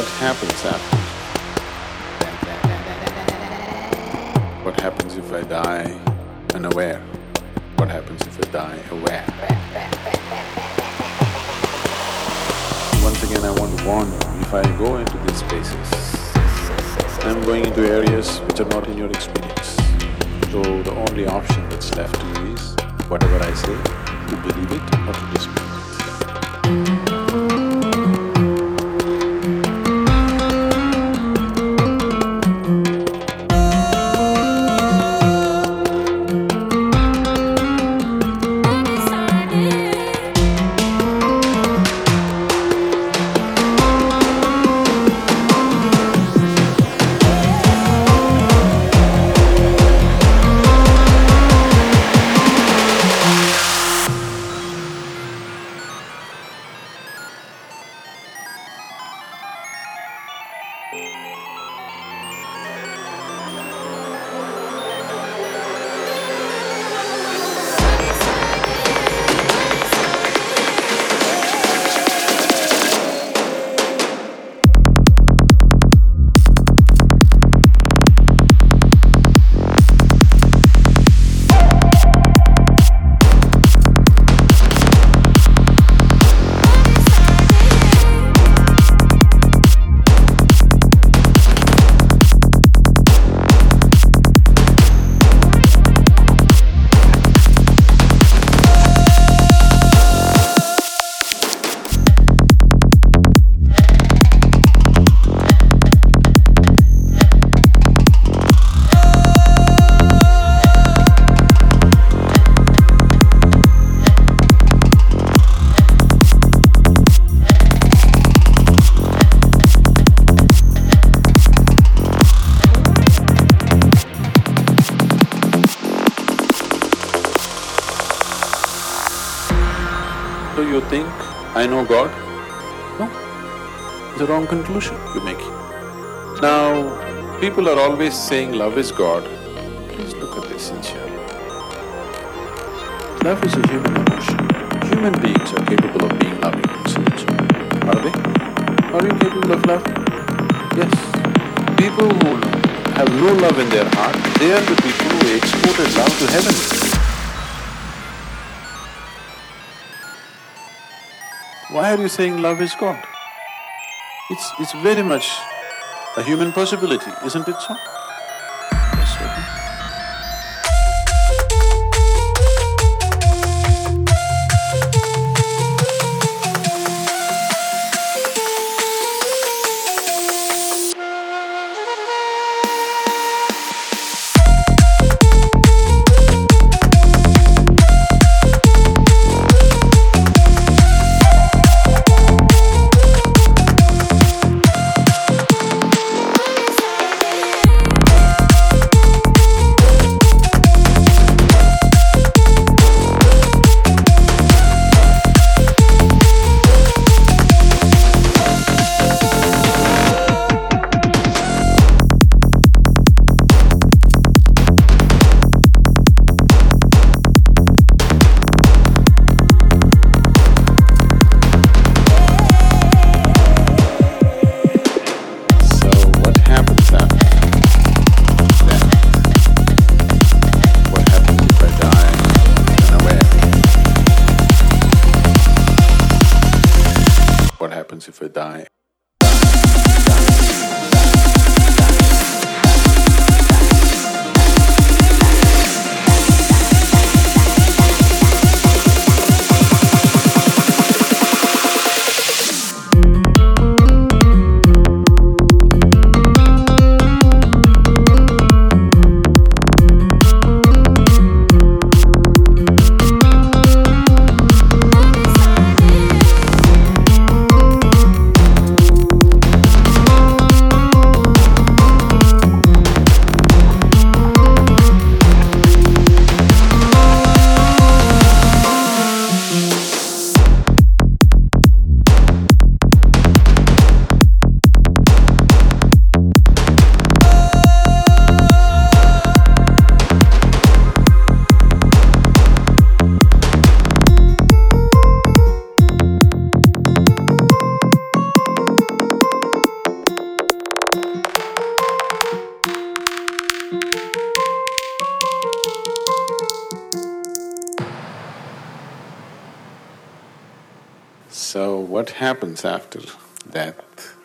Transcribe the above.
what happens after? What happens if I die unaware? What happens if I die aware? Once again, I want to warn you, if I go into these spaces, I'm going into areas which are not in your experience. So the only option that's left to you is, whatever I say, to believe it or to disbelieve it. So you think, I know God? No, it's a wrong conclusion you're making. Now, people are always saying love is God. Please look at this sincerely. Love is a human emotion. Human beings are capable of being loving and sincere. Are they? Are you capable of love? Yes. People who have no love in their heart, they are the people who exported love to heaven. Why are you saying love is God? It's very much a human possibility, isn't it so? Yes, certainly. What happens if I die? So what happens after death?